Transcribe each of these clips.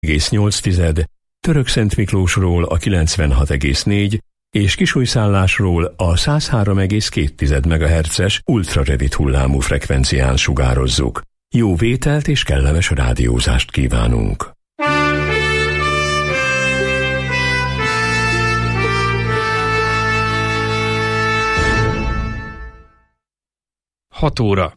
101,8, Törökszentmiklósról a 96,4 és Kisújszállásról a 103,2 MHz-es ultrarövid hullámú frekvencián sugározzuk. Jó vételt és kellemes rádiózást kívánunk! Hat óra.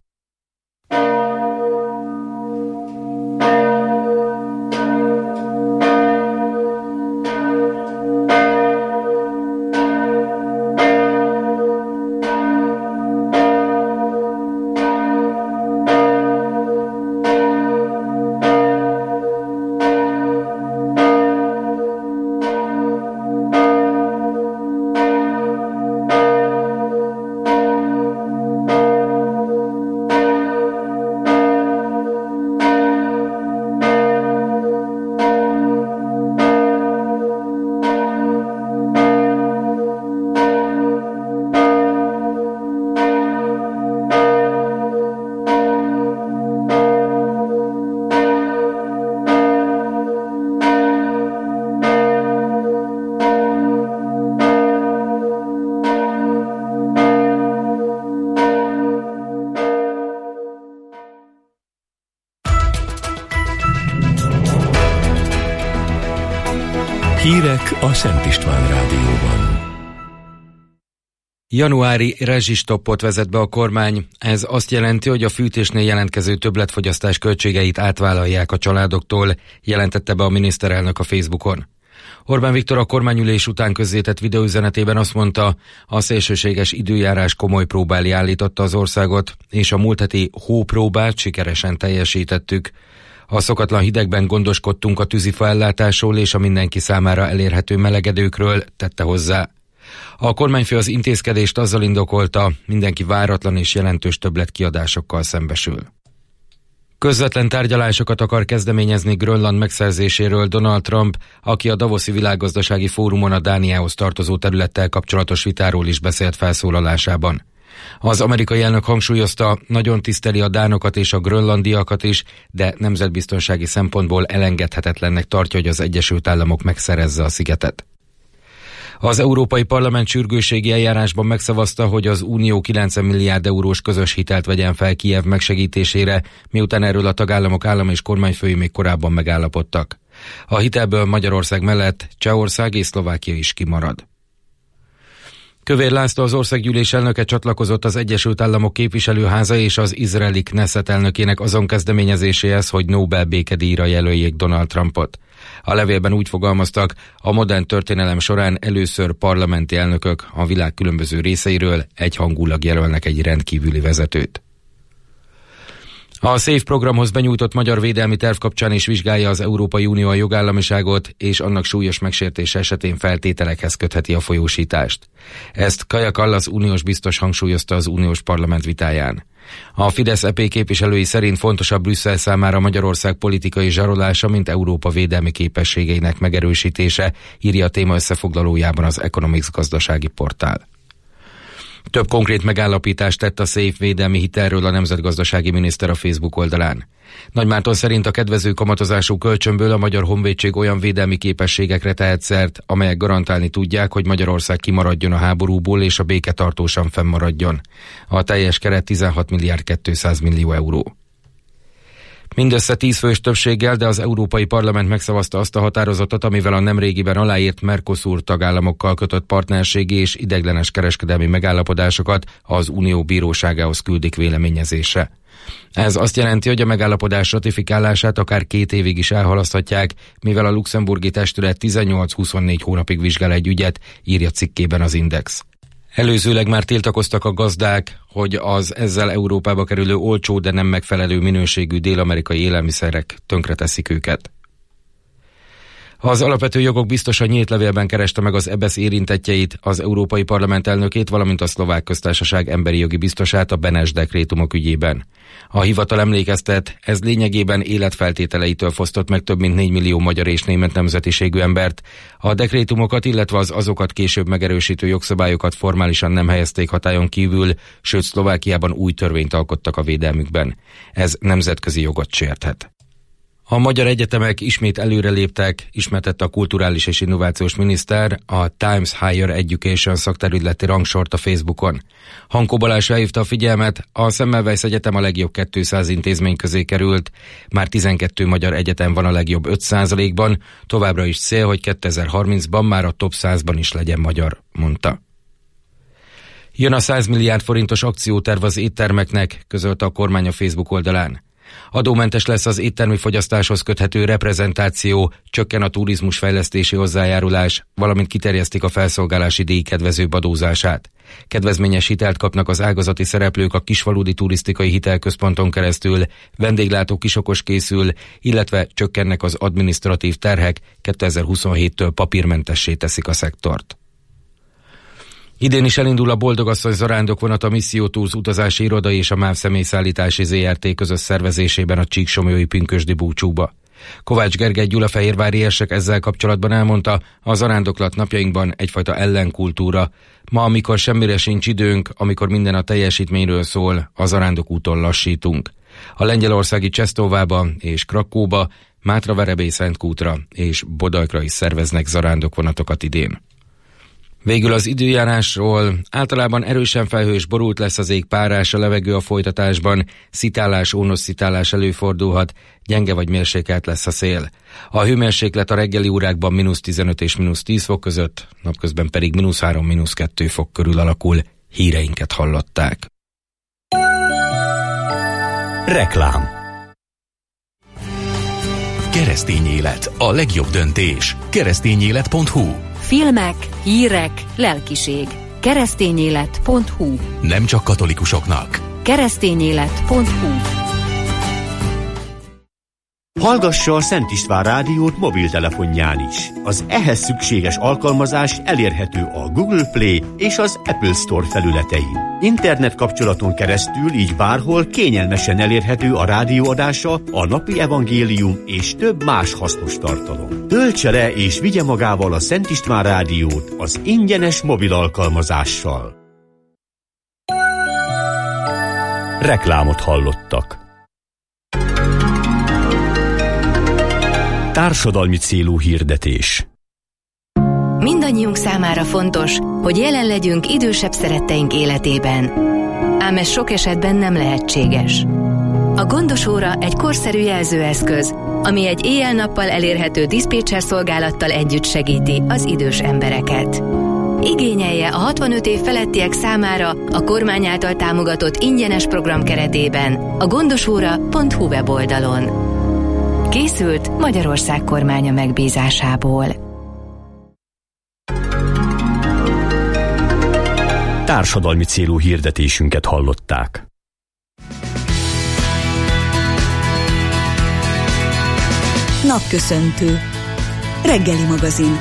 Hírek a Szent István Rádióban. Januári rezsistoppot vezet be a kormány. Ez azt jelenti, hogy a fűtésnél jelentkező többletfogyasztás költségeit átvállalják a családoktól, jelentette be a miniszterelnök a Facebookon. Orbán Viktor a kormányülés után közzétett videóüzenetében azt mondta, a szélsőséges időjárás komoly próba elé állította az országot, és a múlt heti hópróbát sikeresen teljesítettük. A szokatlan hidegben gondoskodtunk a tűzifa ellátásról és a mindenki számára elérhető melegedőkről, tette hozzá. A kormányfő az intézkedést azzal indokolta, mindenki váratlan és jelentős többletkiadásokkal szembesül. Közvetlen tárgyalásokat akar kezdeményezni Grönland megszerzéséről Donald Trump, aki a Davoszi Világgazdasági Fórumon a Dániához tartozó területtel kapcsolatos vitáról is beszélt felszólalásában. Az amerikai elnök hangsúlyozta, nagyon tiszteli a dánokat és a grönlandiakat is, de nemzetbiztonsági szempontból elengedhetetlennek tartja, hogy az Egyesült Államok megszerezze a szigetet. Az Európai Parlament sürgősségi eljárásban megszavazta, hogy az Unió 90 milliárd eurós közös hitelt vegyen fel Kijev megsegítésére, miután erről a tagállamok állam és kormányfői még korábban megállapodtak. A hitelből Magyarország mellett Csehország és Szlovákia is kimarad. Kövér László, az országgyűlés elnöke csatlakozott az Egyesült Államok képviselőháza és az izraeli Knesset elnökének azon kezdeményezéséhez, hogy Nobel békedíjra jelöljék Donald Trumpot. A levélben úgy fogalmaztak, a modern történelem során először parlamenti elnökök a világ különböző részeiről egyhangulag jelölnek egy rendkívüli vezetőt. A SZÉV programhoz benyújtott magyar védelmi terv kapcsán is vizsgálja az Európai Unió a jogállamiságot, és annak súlyos megsértése esetén feltételekhez kötheti a folyósítást. Ezt Kaja Kallas uniós biztos hangsúlyozta az uniós parlament vitáján. A Fidesz-EP képviselői szerint fontosabb Brüsszel számára Magyarország politikai zsarolása, mint Európa védelmi képességeinek megerősítése, írja a téma összefoglalójában az Economics gazdasági portál. Több konkrét megállapítást tett a SZÉV védelmi hitelről a nemzetgazdasági miniszter a Facebook oldalán. Nagymárton szerint a kedvező kamatozású kölcsönből a Magyar Honvédség olyan védelmi képességekre tehet szert, amelyek garantálni tudják, hogy Magyarország kimaradjon a háborúból és a béke tartósan fennmaradjon. A teljes keret 16 milliárd 200 millió euró. Mindössze 10 fős többséggel, de az Európai Parlament megszavazta azt a határozatot, amivel a nemrégiben aláírt Mercosur tagállamokkal kötött partnerségi és ideiglenes kereskedelmi megállapodásokat az Unió bíróságához küldik véleményezésre. Ez azt jelenti, hogy a megállapodás ratifikálását akár 2 évig is elhalaszthatják, mivel a luxemburgi testület 18-24 hónapig vizsgál egy ügyet, írja cikkében az Index. Előzőleg már tiltakoztak a gazdák, hogy az ezzel Európába kerülő olcsó, de nem megfelelő minőségű dél-amerikai élelmiszerek tönkreteszik őket. Az alapvető jogok biztosa nyílt levélben kereste meg az EBESZ érintettjeit, az Európai Parlament elnökét, valamint a Szlovák Köztársaság emberi jogi biztosát a Beneš dekrétumok ügyében. A hivatal emlékeztet, ez lényegében életfeltételeitől fosztott meg több mint 4 millió magyar és német nemzetiségű embert. A dekrétumokat, illetve az azokat később megerősítő jogszabályokat formálisan nem helyezték hatályon kívül, sőt Szlovákiában új törvényt alkottak a védelmükben. Ez nemzetközi jogot sérthet. A magyar egyetemek ismét előreléptek, ismertette a kulturális és innovációs miniszter a Times Higher Education szakterületi rangsort a Facebookon. Hankó Balázs felhívta a figyelmet, a Semmelweis Egyetem a legjobb 200 intézmény közé került, már 12 magyar egyetem van a legjobb 5%-ban, továbbra is cél, hogy 2030-ban már a top 100-ban is legyen magyar, mondta. Jön a 100 milliárd forintos akcióterv az éttermeknek, közölte a kormány a Facebook oldalán. Adómentes lesz az éttermi fogyasztáshoz köthető reprezentáció, csökken a turizmus fejlesztési hozzájárulás, valamint kiterjesztik a felszolgálási díj kedvezőbb adózását. Kedvezményes hitelt kapnak az ágazati szereplők a kisfaludi turisztikai hitelközponton keresztül, vendéglátó kisokos készül, illetve csökkennek az adminisztratív terhek, 2027-től papírmentessé teszik a szektort. Idén is elindul a Boldogasszony zarándokvonat a Misszió Tours utazási iroda és a MÁV személyszállítási ZRT közös szervezésében a Csíksomlyói pünkösdi búcsúba. Kovács Gergely gyulafehérvári érsek ezzel kapcsolatban elmondta, a zarándoklat napjainkban egyfajta ellenkultúra. Ma, amikor semmire sincs időnk, amikor minden a teljesítményről szól, a zarándokúton lassítunk. A lengyelországi Csesztóvába és Krakóba, Mátra-Verebély-Szentkútra és Bodajkra is szerveznek zarándokvonatokat idén. Végül az időjárásról: általában erősen felhős, borult lesz az ég, párás a levegő a folytatásban, szitálás, ónos-szitálás előfordulhat, gyenge vagy mérsékelt lesz a szél. A hőmérséklet a reggeli órákban -15 és -10 fok között, napközben pedig -3, -2 fok körül alakul. Híreinket hallották. Reklám. Keresztény élet, a legjobb döntés. Keresztényélet.hu. Filmek, hírek, lelkiség. Keresztényélet.hu. Nem csak katolikusoknak. Keresztényélet.hu. Hallgassa a Szent István rádiót mobiltelefonján is. Az ehhez szükséges alkalmazás elérhető a Google Play és az Apple Store felületein. Internet kapcsolaton keresztül így bárhol kényelmesen elérhető a rádióadása, a napi evangélium és több más hasznos tartalom. Töltse le és vigye magával a Szent István rádiót az ingyenes mobil alkalmazással. Reklámot hallottak. Társadalmi célú hirdetés. Mindannyiunk számára fontos, hogy jelen legyünk idősebb szeretteink életében. Ám ez sok esetben nem lehetséges. A Gondos óra egy korszerű jelzőeszköz, ami egy éjjel-nappal elérhető diszpécser szolgálattal együtt segíti az idős embereket. Igényelje a 65 év felettiek számára a kormány által támogatott ingyenes program keretében a gondosóra.hu weboldalon. Készült Magyarország kormánya megbízásából. Társadalmi célú hirdetésünket hallották. Napköszöntő. Reggeli magazin.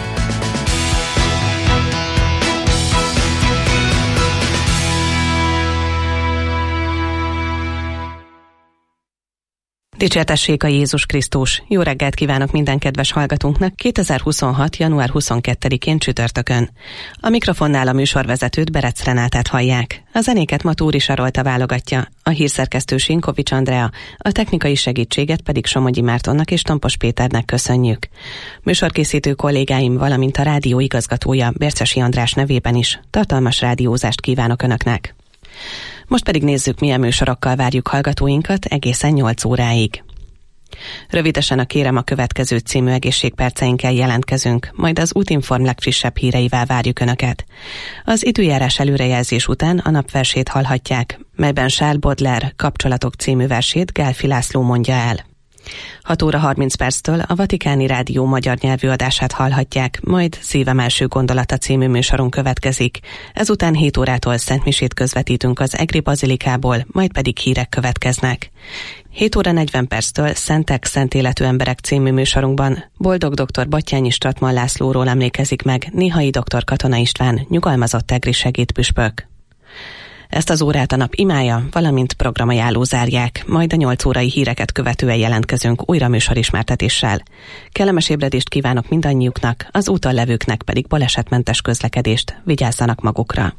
Dicsértessék a Jézus Krisztus! Jó reggelt kívánok minden kedves hallgatónknak 2026. január 22-én csütörtökön. A mikrofonnál a műsorvezetőt, Berec Renátát hallják. A zenéket Matúri Sarolta válogatja, a hírszerkesztő Sinkovics Andrea, a technikai segítséget pedig Somogyi Mártonnak és Tompos Péternek köszönjük. Műsorkészítő kollégáim, valamint a rádió igazgatója, Bércesi András nevében is tartalmas rádiózást kívánok Önöknek. Most pedig nézzük, milyen műsorokkal várjuk hallgatóinkat egészen 8 óráig. Rövidesen a Kérem a következő című egészségperceinkkel jelentkezünk, majd az Útinform legfrissebb híreivel várjuk Önöket. Az időjárás előrejelzés után a napversét hallhatják, melyben Charles Baudelaire Kapcsolatok című versét Gálfi László mondja el. 6 óra 30 perctől a Vatikáni Rádió magyar nyelvű adását hallhatják, majd Szívem első gondolata című műsorunk következik. Ezután 7 órától szentmisét közvetítünk az Egri Bazilikából, majd pedig hírek következnek. 7 óra 40 perctől Szentek, szent életű emberek című műsorunkban Boldog dr. Batthyányi Stratman Lászlóról emlékezik meg Néhai dr. Katona István, nyugalmazott egri segédpüspök. Ezt az órát a nap imája, valamint programajánló zárják, majd a 8 órai híreket követően jelentkezünk újra műsorismertetéssel. Kellemes ébredést kívánok mindannyiuknak, az úton levőknek pedig balesetmentes közlekedést, vigyázzanak magukra.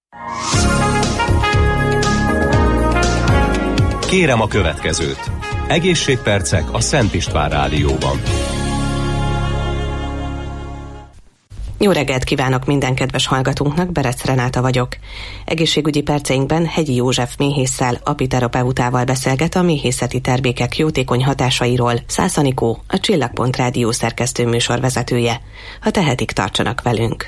Kérem a következőt. Egészségpercek a Szent István Rádióban. Jó reggelt kívánok minden kedves hallgatónknak, Berec Renáta vagyok. Egészségügyi perceinkben Hegyi József méhésszel, apiterapeutával beszélget a méhészeti termékek jótékony hatásairól Szász Anikó, a Csillagpont Rádió szerkesztő műsorvezetője. Ha tehetik, tartsanak velünk!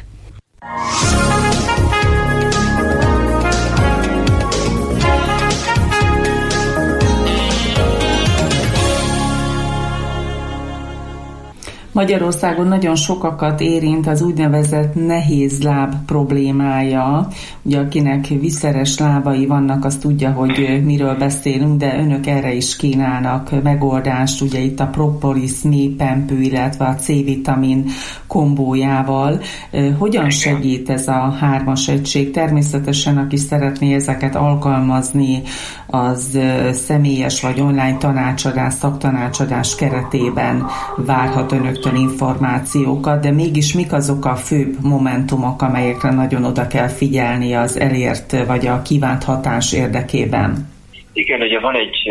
Magyarországon nagyon sokakat érint az úgynevezett nehéz láb problémája. Ugye akinek viszeres lábai vannak, az tudja, hogy miről beszélünk, de önök erre is kínálnak megoldást. Ugye itt a propolis, méhpempő, illetve a C-vitamin kombójával. Hogyan segít ez a 3-as egység? Természetesen, aki szeretné ezeket alkalmazni, az személyes vagy online tanácsadás, szaktanácsadás keretében várhat önöktől információkat, de mégis mik azok a főbb momentumok, amelyekre nagyon oda kell figyelni az elért vagy a kívánt hatás érdekében? Igen, ugye van egy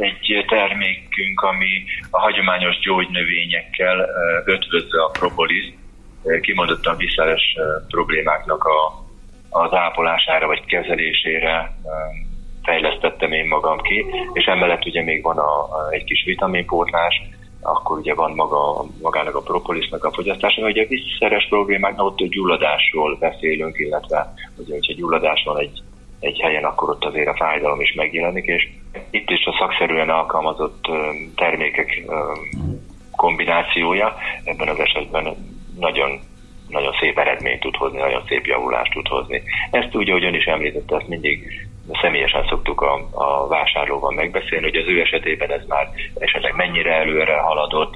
termékünk, ami a hagyományos gyógynövényekkel ötvözve a propoliszt, kimondottan viszeres problémáknak az ápolására vagy kezelésére fejlesztettem én magam ki, és emellett ugye még van egy kis vitaminpótlás, akkor ugye van magának a propolisnak a fogyasztása, ugye a viszeres problémáknál ott a gyulladásról beszélünk, illetve ugye, hogyha gyulladás van egy helyen, akkor ott azért a fájdalom is megjelenik, és itt is a szakszerűen alkalmazott termékek kombinációja ebben az esetben nagyon szép eredményt tud hozni, nagyon szép javulást tud hozni. Ezt úgy, ahogy ön is említette, ezt mindig személyesen szoktuk a vásárlóval megbeszélni, hogy az ő esetében ez már esetleg mennyire előre haladott,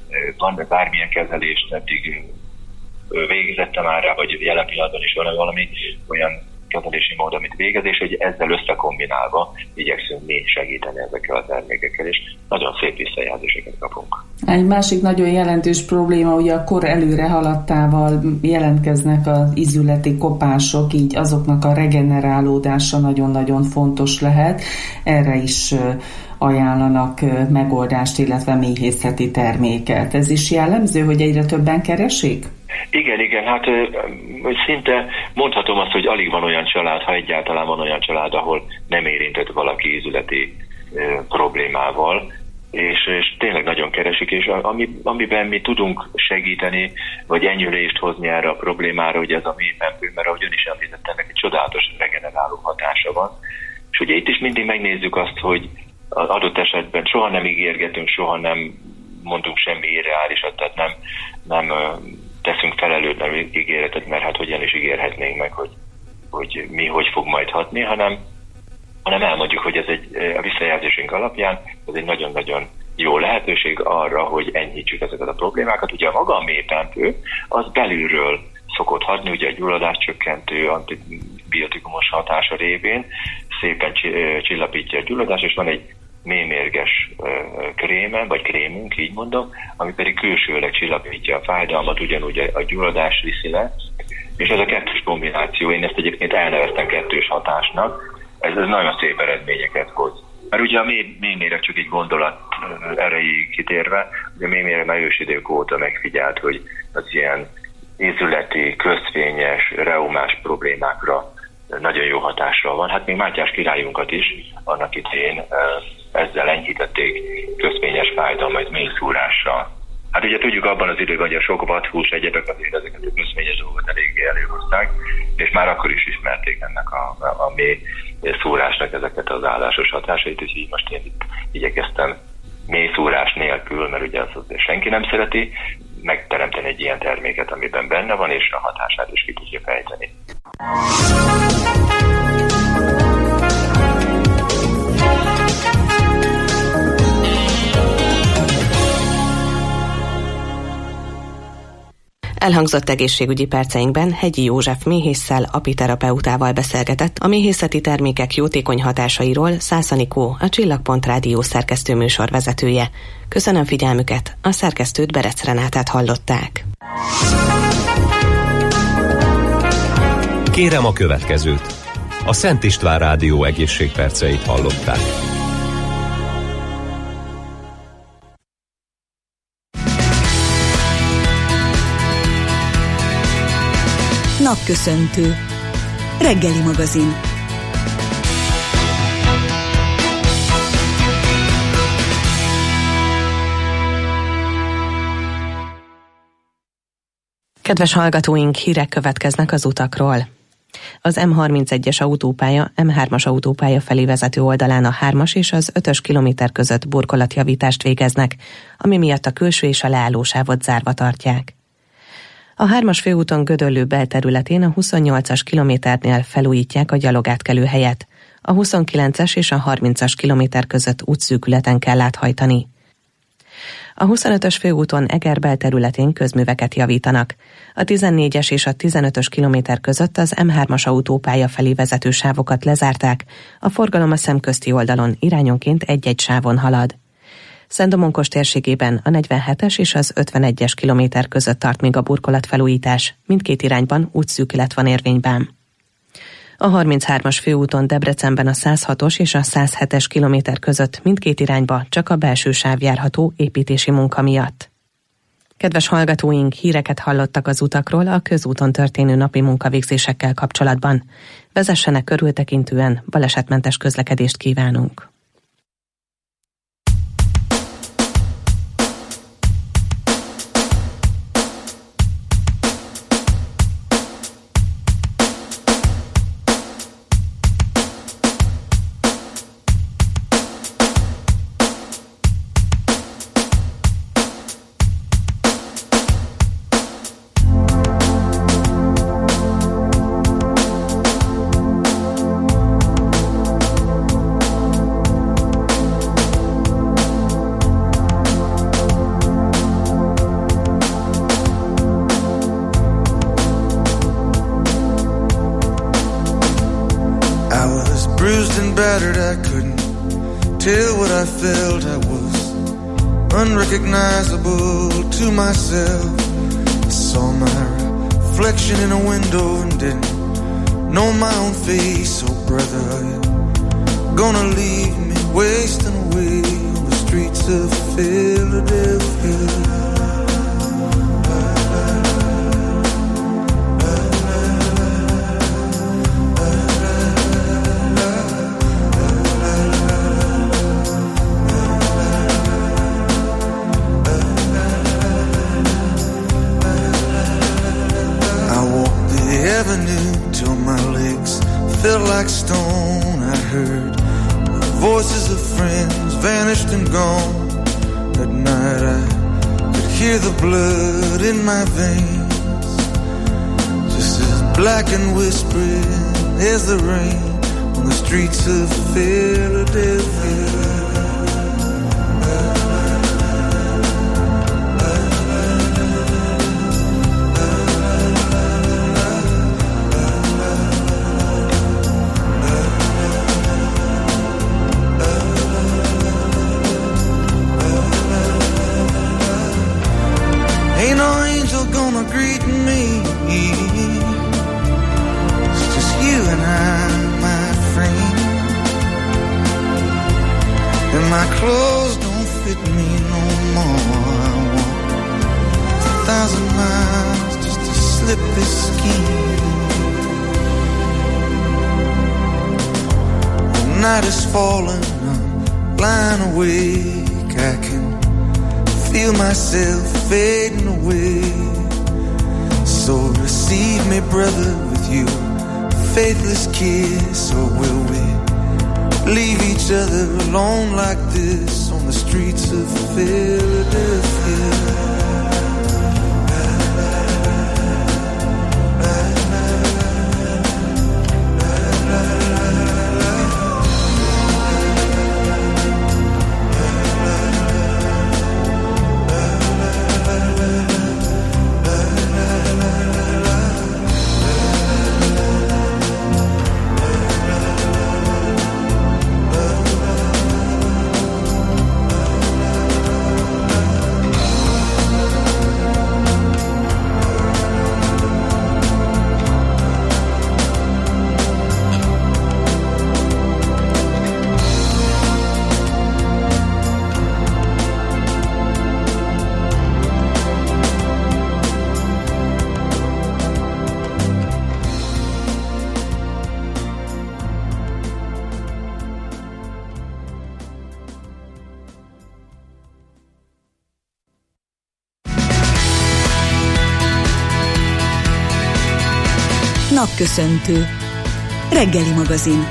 van bármilyen kezelést eddig végezette már rá, vagy jelen pillanatban is van valami olyan kezelési mód, amit végez, és hogy ezzel összekombinálva igyekszünk mi segíteni ezekkel a termékekkel, és nagyon szép visszajelzéseket kapunk. Egy másik nagyon jelentős probléma, ugye a kor előre haladtával jelentkeznek az ízületi kopások, így azoknak a regenerálódása nagyon-nagyon fontos lehet. Erre is ajánlanak megoldást, illetve méhészeti terméket. Ez is jellemző, hogy egyre többen keresik? Igen, hát szinte mondhatom azt, hogy alig van olyan család, ha egyáltalán van olyan család, ahol nem érintett valaki ízületi problémával, és tényleg nagyon keresik, és amiben mi tudunk segíteni, vagy enyhülést hozni erre a problémára, hogy ez a méhpempő, mert ahogy ön is említett, ennek egy csodálatos regeneráló hatása van. És ugye itt is mindig megnézzük azt, hogy az adott esetben soha nem ígérgetünk, soha nem mondunk semmi irreálisat, tehát nem teszünk felelőtlen ígéretet, mert hát hogyan is ígérhetnénk meg, hogy mi hogy fog majd hatni, hanem elmondjuk, hogy ez a visszajelzésünk alapján ez egy nagyon-nagyon jó lehetőség arra, hogy enyhítsük ezeket a problémákat. Ugye maga a méhpempő, az belülről szokott hatni, ugye a gyulladáscsökkentő, antibiotikumos hatása révén szépen csillapítja a gyulladást, és van egy méhmérges kréme, vagy krémünk, így mondom, ami pedig külsőleg csillapítja a fájdalmat, ugyanúgy a gyulladás viszi le, és ez a kettős kombináció, én ezt egyébként elneveztem kettős hatásnak, ez nagyon szép eredményeket hoz. Mert ugye a méhméreg csak egy gondolat erejéig kitérve, ugye a méhméreg már ősidők óta megfigyelt, hogy az ilyen ízületi, közvényes, reumás problémákra nagyon jó hatással van. Hát még Mátyás királyunkat is annak idején ezzel enyhítették közvényes fájdalmat méhszúrással. Hát ugye tudjuk abban az időben, hogy a sok vadhús egyebek azért ezeket a közvényes dolgokat eléggé előhozták, és már akkor is ismerték ennek a méh szúrásnak ezeket az állásos hatásait, és így most én itt igyekeztem mély szúrás nélkül, mert ugye azt senki nem szereti, megteremteni egy ilyen terméket, amiben benne van, és a hatását is ki tudja fejteni. Elhangzott egészségügyi perceinkben Hegyi József méhésszel, apiterapeutával beszélgetett a méhészeti termékek jótékony hatásairól Szász Anikó, a Csillagpont Rádió szerkesztő műsorvezetője. Köszönöm figyelmüket, a szerkesztőt, Berec Renátát hallották. Kérem a következőt. A Szent István Rádió egészségperceit hallották. Napköszöntő. Reggeli magazin. Kedves hallgatóink, hírek következnek az utakról. Az M31-es autópálya, M3-as autópálya felé vezető oldalán a 3-as és az 5-ös kilométer között burkolatjavítást végeznek, ami miatt a külső és a leállósávot zárva tartják. A 3-as főúton Gödöllő belterületén a 28-as kilométernél felújítják a gyalogátkelő helyet. A 29-es és a 30-as kilométer között útszűkületen kell áthajtani. A 25-ös főúton Eger belterületén közműveket javítanak. A 14-es és a 15-ös kilométer között az M3-as autópálya felé vezető sávokat lezárták, a forgalom a szemközti oldalon irányonként egy-egy sávon halad. Szent-Domonkos térségében a 47-es és az 51-es kilométer között tart még a burkolatfelújítás, mindkét irányban útszűkület van érvényben. A 33-as főúton Debrecenben a 106-os és a 107-es kilométer között mindkét irányba csak a belső sáv járható építési munka miatt. Kedves hallgatóink, híreket hallottak az utakról a közúton történő napi munkavégzésekkel kapcsolatban. Vezessenek körültekintően, balesetmentes közlekedést kívánunk. Unrecognizable to myself. I saw my reflection in a window and didn't know my own face. Oh brother, are you gonna leave me wasting away on the streets of Philadelphia? Felt like stone. I heard the voices of friends vanished and gone. At night I could hear the blood in my veins, just as black and whispering as the rain on the streets of Philadelphia. My clothes don't fit me no more. I walk 1,000 miles just to slip this skin. The night is falling, I'm lying awake. I can feel myself fading away. So receive me, brother, with you faithless kiss, or will we leave each other alone like this on the streets of Philadelphia? Napköszöntő. Reggeli magazin.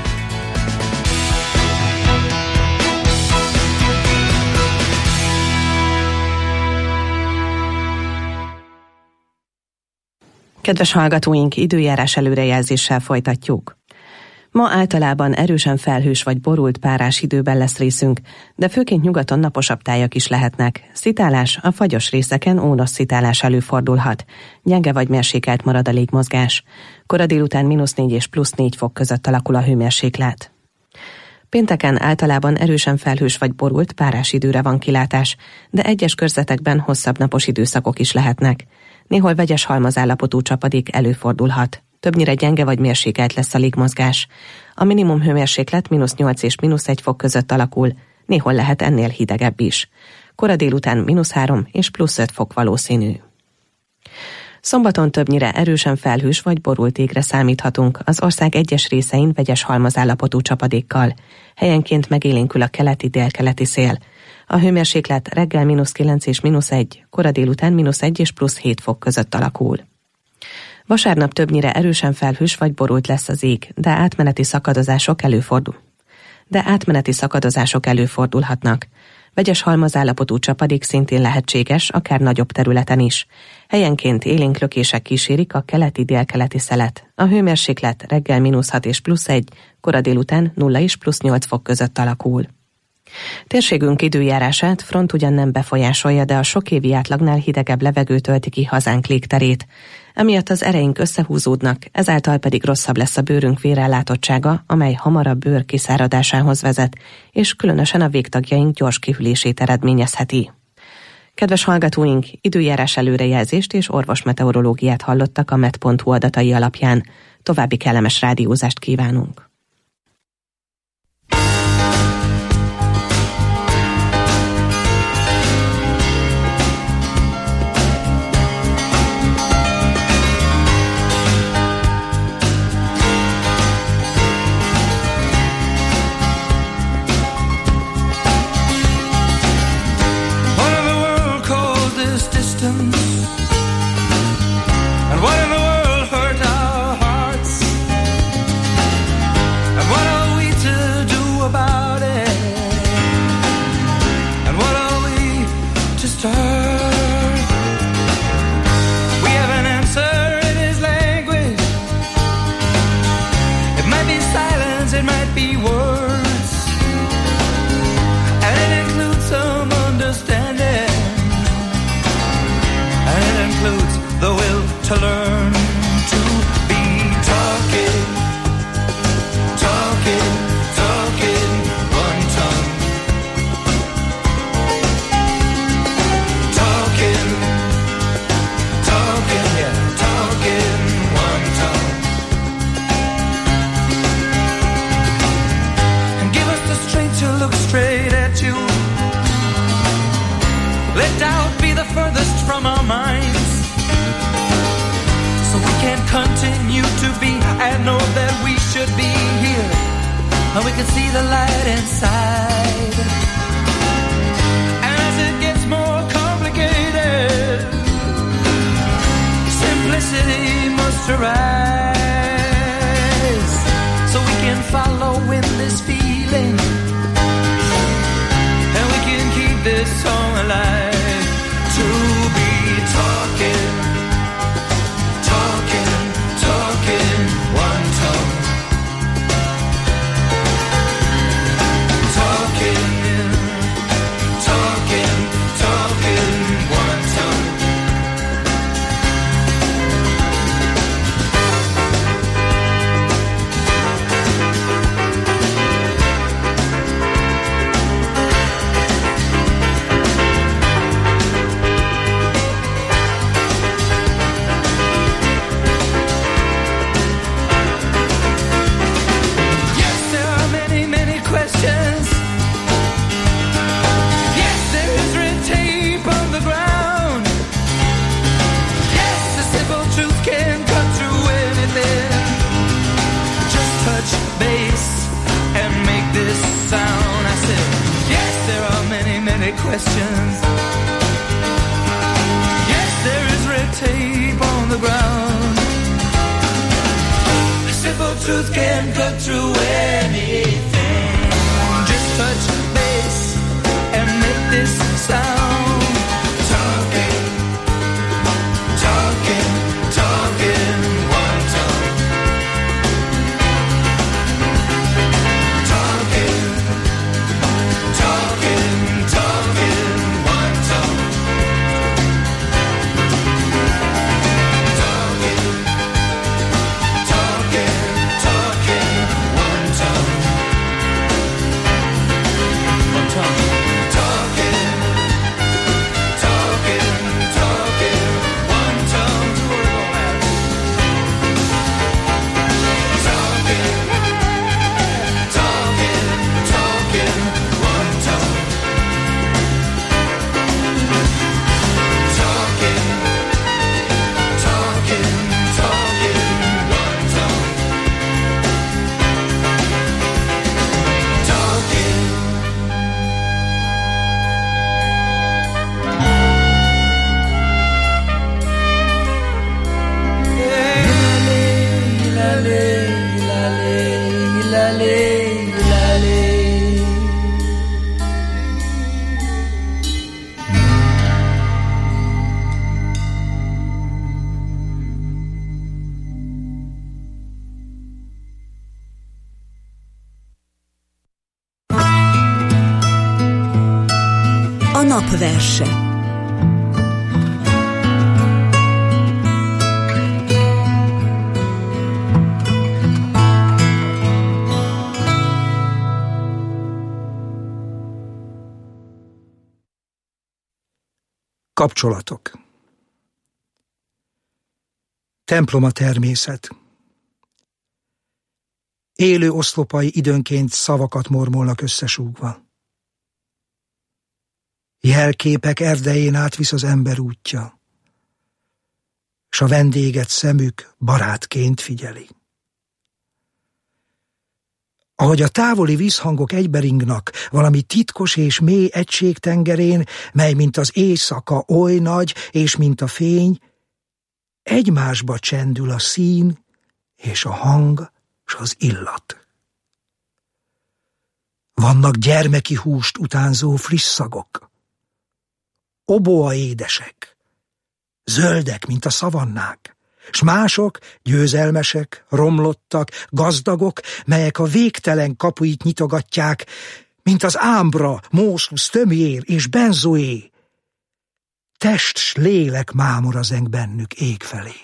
Kedves hallgatóink, időjárás előrejelzéssel folytatjuk. Ma általában erősen felhős vagy borult párás időben lesz részünk, de főként nyugaton naposabb tájak is lehetnek. Szitálás, a fagyos részeken ónos szitálás előfordulhat. Gyenge vagy mérsékelt marad a légmozgás. Kora délután -4 és +4 fok között alakul a hőmérséklet. Pénteken általában erősen felhős vagy borult párás időre van kilátás, de egyes körzetekben hosszabb napos időszakok is lehetnek. Néhol vegyes halmazállapotú csapadék előfordulhat. Többnyire gyenge vagy mérsékelt lesz a légmozgás. A minimum hőmérséklet -8 és -1 fok között alakul, néhol lehet ennél hidegebb is. Kora délután -3 és +5 fok valószínű. Szombaton többnyire erősen felhős vagy borult égre számíthatunk, az ország egyes részein vegyes halmazállapotú csapadékkal. Helyenként megélénkül a keleti-délkeleti szél. A hőmérséklet reggel -9 és -1, kora délután -1 és +7 fok között alakul. Vasárnap többnyire erősen felhős vagy borult lesz az ég, de átmeneti szakadozások előfordulhatnak. Vegyes halmazállapotú csapadék szintén lehetséges, akár nagyobb területen is. Helyenként élénk lökések kísérik a keleti-délkeleti szelet. A hőmérséklet reggel -6 és +1, kora délután 0 és +8 fok között alakul. Térségünk időjárását front ugyan nem befolyásolja, de a sok évi átlagnál hidegebb levegő tölti ki hazánk légterét. Emiatt az ereink összehúzódnak, ezáltal pedig rosszabb lesz a bőrünk vérellátottsága, amely hamarabb bőr kiszáradásához vezet, és különösen a végtagjaink gyors kihűlését eredményezheti. Kedves hallgatóink, időjárás előrejelzést és orvosmeteorológiát hallottak a med.hu adatai alapján. További kellemes rádiózást kívánunk! Continue to be, I know that we should be here, and we can see the light inside. And as it gets more complicated, simplicity must arise, so we can follow in this feeling, and we can keep this song alive. To be talking one tongue, talking one tongue. Questions. Yes, there is red tape on the ground. truth can cut through anything. Just touch base and make this sound. Talking, talking, talking one tongue. Talking, talking, talking one tongue. Talking, talking, talking one tongue. One tongue. Talking, talking, talking one tongue. Talking, talking, talking one tongue. Talking, talking, talking one tongue. Talking. A nap verse. Kapcsolatok. Templom a természet. Élő oszlopai időnként szavakat mormolnak összesúgva. Jelképek erdején átvisz az ember útja, s a vendéget szemük barátként figyeli. Ahogy a távoli vízhangok egyberingnak valami titkos és mély egység tengerén, mely mint az éjszaka oly nagy, és mint a fény, egymásba csendül a szín és a hang s az illat. Vannak gyermeki húst utánzó friss szagok, oboa édesek, zöldek, mint a szavannák, s mások győzelmesek, romlottak, gazdagok, melyek a végtelen kapuit nyitogatják, mint az ámbra, mószusz, tömjér és benzoé. Test s lélek mámora zeng bennük ég felé.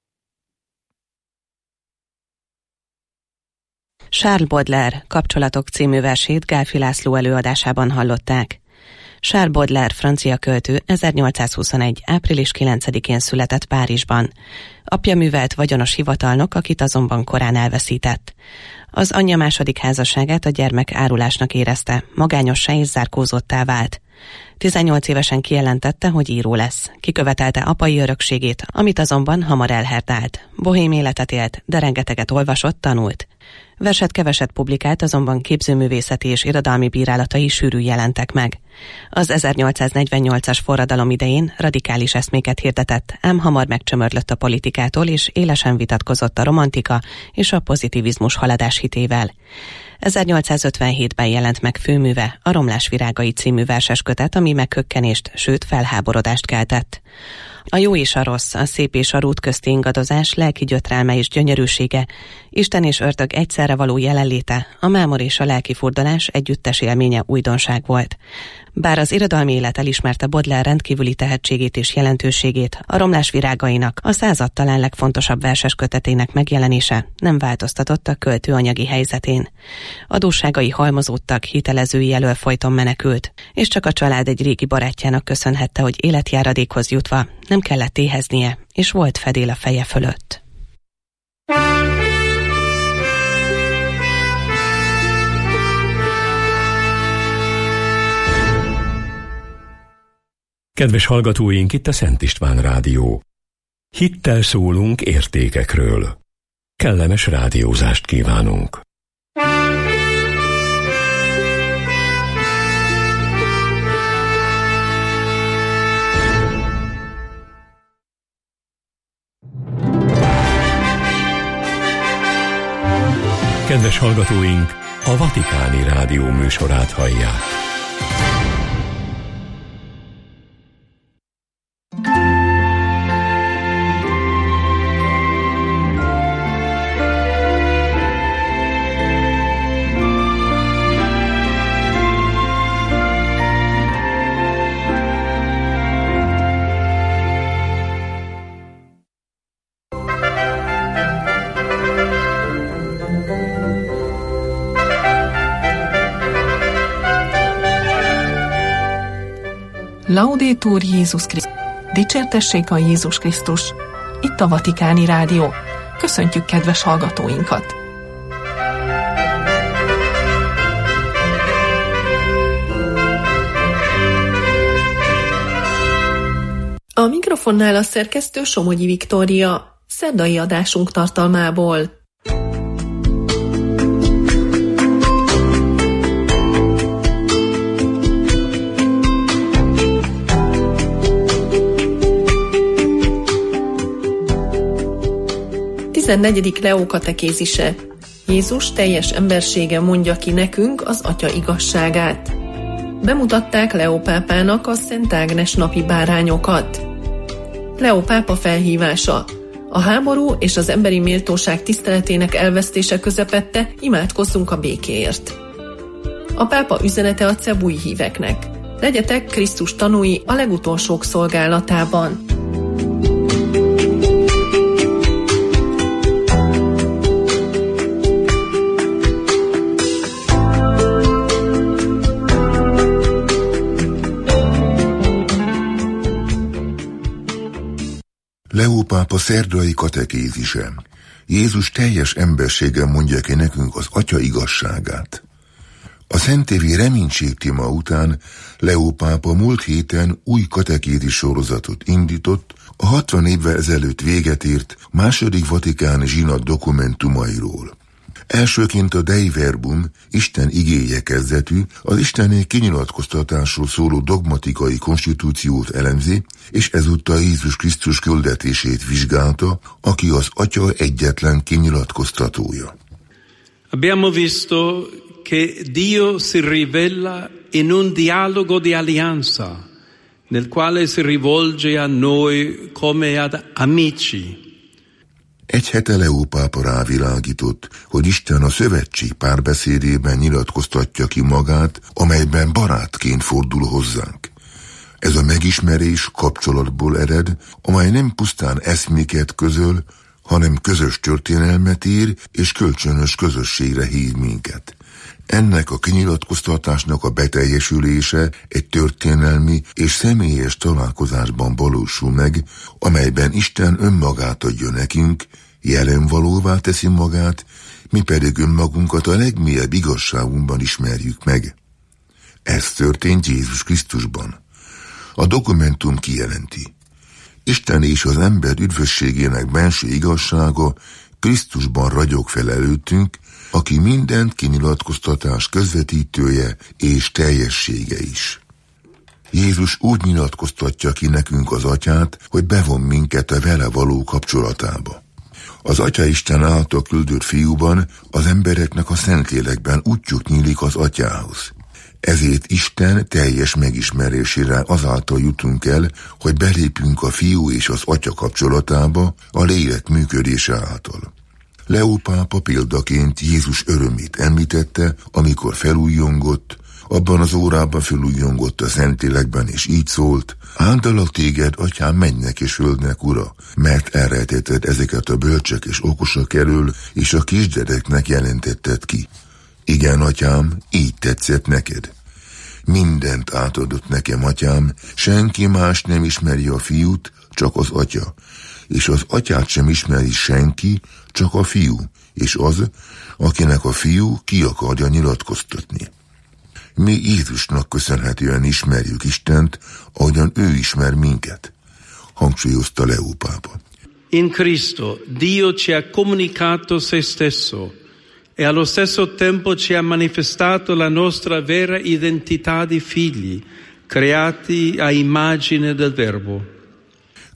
Charles Baudelaire Kapcsolatok című versét Gálfi László előadásában hallották. Charles Baudelaire francia költő 1821. április 9-én született Párizsban. Apja művelt vagyonos hivatalnok, akit azonban korán elveszített. Az anyja második házasságát a gyermek árulásnak érezte, magányossá és zárkózottá vált. 18 évesen kijelentette, hogy író lesz. Kikövetelte apai örökségét, amit azonban hamar elherdált. Bohém életet élt, de rengeteget olvasott, tanult. Verset keveset publikált, azonban képzőművészeti és irodalmi bírálatai sűrűn jelentek meg. Az 1848-as forradalom idején radikális eszméket hirdetett, ám hamar megcsömörlött a politikától, és élesen vitatkozott a romantika és a pozitivizmus haladáshitével. 1857-ben jelent meg főműve, a Romlás virágai című verseskötet, ami megkökkenést, sőt felháborodást keltett. A jó és a rossz, a szép és a rút közti ingadozás, lelki gyötrelme és gyönyörűsége, Isten és ördög egyszerre való jelenléte, a mámor és a lelki furdalás együttes élménye újdonság volt. Bár az irodalmi élet elismerte Baudelaire rendkívüli tehetségét és jelentőségét, a Romlás virágainak, a század talán legfontosabb verseskötetének megjelenése nem változtatott a költő anyagi helyzetén. Adósságai halmozódtak, hitelezői elől folyton menekült, és csak a család egy régi barátjának köszönhette, hogy életjáradékhoz jutva nem kellett éheznie, és volt fedél a feje fölött. Kedves hallgatóink, itt a Szent István Rádió. Hittel szólunk értékekről. Kellemes rádiózást kívánunk. Kedves hallgatóink, a Vatikáni Rádió műsorát hallják. Laudetur Jézus Krisztus. Dicsértessék a Jézus Krisztus. Itt a Vatikáni Rádió. Köszöntjük kedves hallgatóinkat! A mikrofonnál a szerkesztő Somogyi Viktória. Szerdai adásunk tartalmából. A 14. Leó katekézise. Jézus teljes embersége mondja ki nekünk az Atya igazságát. Bemutatták Leó pápának a Szent Ágnes napi bárányokat. Leó pápa felhívása. A háború és az emberi méltóság tiszteletének elvesztése közepette imádkozzunk a békéért. A pápa üzenete a cebui híveknek. Legyetek Krisztus tanúi a legutolsók szolgálatában. Leó pápa szerdai katekézise. Jézus teljes emberséggel mondja ki nekünk az Atya igazságát. A Szentévi reménység téma után Leó pápa múlt héten új katekézis sorozatot indított a 60 évvel ezelőtt véget ért második vatikáni zsinat dokumentumairól. Elsőként a Dei Verbum, Isten igéje kezdetű, az isteni kinyilatkoztatásról szóló dogmatikai konstitúciót elemzi, és ezúttal Jézus Krisztus küldetését vizsgálta, aki az Atya egyetlen kinyilatkoztatója. Abbiamo visto che Dio si rivela in un dialogo di alleanza, nel quale si rivolge a noi come ad amici. Egy hete Leó pápa rávilágított, hogy Isten a szövetség párbeszédében nyilatkoztatja ki magát, amelyben barátként fordul hozzánk. Ez a megismerés kapcsolatból ered, amely nem pusztán eszméket közöl, hanem közös történelmet ír és kölcsönös közösségre hív minket. Ennek a kinyilatkoztatásnak a beteljesülése egy történelmi és személyes találkozásban valósul meg, amelyben Isten önmagát adja nekünk, jelenvalóvá teszi magát, mi pedig önmagunkat a legmélyebb igazságunkban ismerjük meg. Ez történt Jézus Krisztusban. A dokumentum kijelenti. Isten és az ember üdvösségének benső igazsága Krisztusban ragyog fel előttünk, aki mindent kinyilatkoztatás közvetítője és teljessége is. Jézus úgy nyilatkoztatja ki nekünk az Atyát, hogy bevon minket a vele való kapcsolatába. Az Atya Isten által küldött fiúban az embereknek a Szentlélekben útjuk nyílik az Atyához. Ezért Isten teljes megismerésére azáltal jutunk el, hogy belépünk a fiú és az Atya kapcsolatába a lélek működése által. Leó pápa példaként Jézus örömét említette, amikor felújjongott, abban az órában felújjongott a Szentlélekben, és így szólt: áldalak téged, Atyám, mennynek és földnek ura, mert elrejtetted ezeket a bölcsek és okosak elől, és a kisgyereknek jelentetted ki. Igen, Atyám, így tetszett neked. Mindent átadott nekem, Atyám, senki más nem ismeri a fiút, csak az Atya, és az Atyát sem ismeri senki, csak a fiú, és az, akinek a fiú ki akarja nyilatkoztatni. Mi Jézusnak köszönhetően ismerjük Istent, ahogyan ő ismer minket, hangsúlyozta Leó pápa. In Cristo Dio ci ha comunicato se stesso e allo stesso tempo ci ha manifestato la nostra vera identità di figli, creati a immagine del Verbo.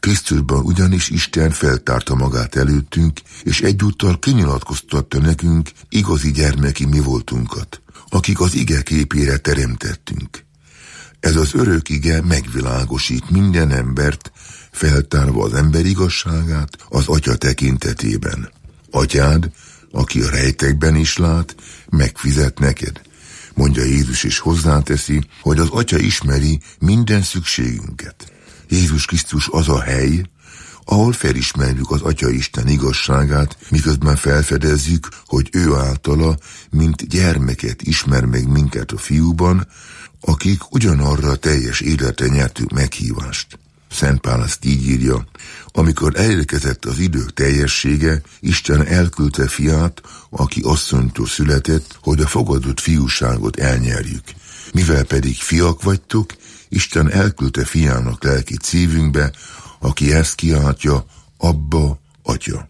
Krisztusban ugyanis Isten feltárta magát előttünk, és egyúttal kinyilatkoztatta nekünk igazi gyermeki mi voltunkat, akik az ige képére teremtettünk. Ez az örök ige megvilágosít minden embert, feltárva az ember igazságát az Atya tekintetében. Atyád, aki a rejtekben is lát, megfizet neked, mondja Jézus, és hozzáteszi, hogy az Atya ismeri minden szükségünket. Jézus Krisztus az a hely, ahol felismerjük az Atya Isten igazságát, miközben felfedezzük, hogy ő általa, mint gyermeket ismer meg minket a Fiúban, akik ugyanarra a teljes életre nyertük meghívást. Szent Pál ezt így írja: amikor elérkezett az idők teljessége, Isten elküldte Fiát, aki asszonytól született, hogy a fogadott fiúságot elnyerjük. Mivel pedig fiak vagytok, Isten elküldte Fiának lelkét szívünkbe, aki ezt kiáltja: Abba, Atya.